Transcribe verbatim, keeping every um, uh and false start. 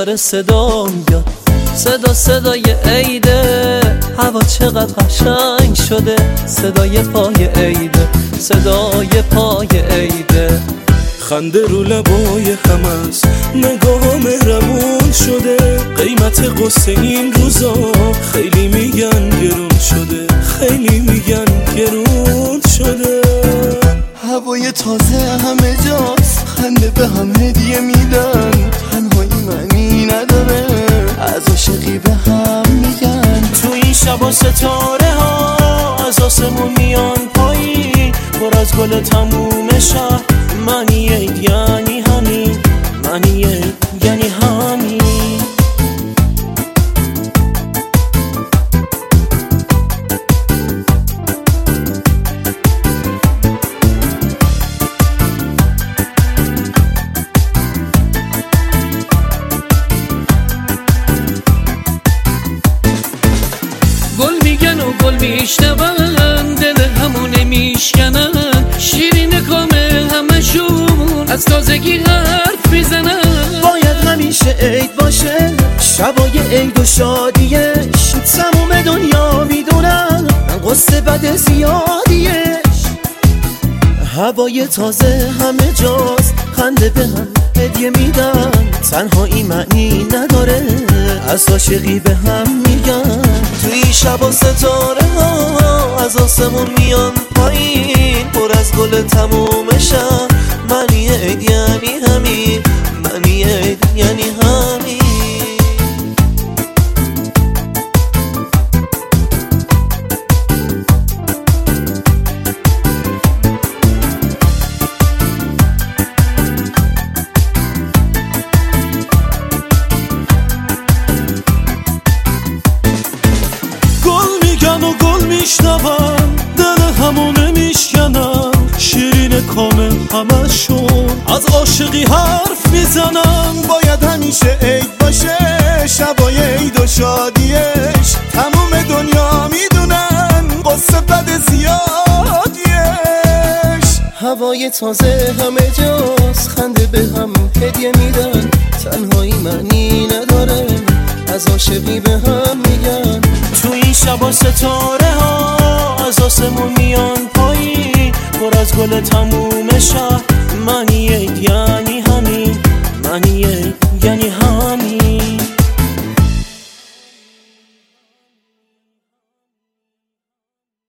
داره صدا میاد، صدا صدای عیده، هوا چقدر قشنگ شده، صدای پای عیده، صدای پای عیده. خنده رو لبای هم است، نگاه مهربون شده، قیمت قصه این روزا خیلی میگن گرون شده، خیلی میگن گرون شده. هوای تازه همه جاست، خنده به هم هدیه میدن، تنهایی معنی نداره، از عاشقی به هم میگن. تو این شبا ستاره ها از آسمون میان پایین، پر از گل تموم شهر، معنی عید یعنی همین، معنی عید یعنی همین. گل میگن و گل میشنون، دل همونه میشکنن، شیرین کامه همشون از تازگی حرف میزنن. باید همیشه عید باشه، شبای عید و شادیش، تموم دنیا میدونن قصه بد زیادیش. هوای تازه همه جاست، خنده به هم هدیه میدن، تنهایی معنی نداره، از عاشقی به هم میگن. توی شب و ستاره ها از آسمون میان پایین، پر از گل تموم شهر، معنی عید یعنی همین، معنی عید یعنی همین. و گل میشنون، دل همونه میشکنن، شیرین کامل همشون از عاشقی حرف میزنن. باید همیشه عید باشه، شبای عید و شادیش، تموم دنیا میدونن قصه بد زیادیش. هوای تازه همه جاست، خنده به هم هدیه میدن، تنهایی معنی نداره، از عاشقی به هم میگن. تو این شبا ستاره ها از آسمون میان پایین، پر از گل تموم شهر، معنی عید یعنی همین، معنی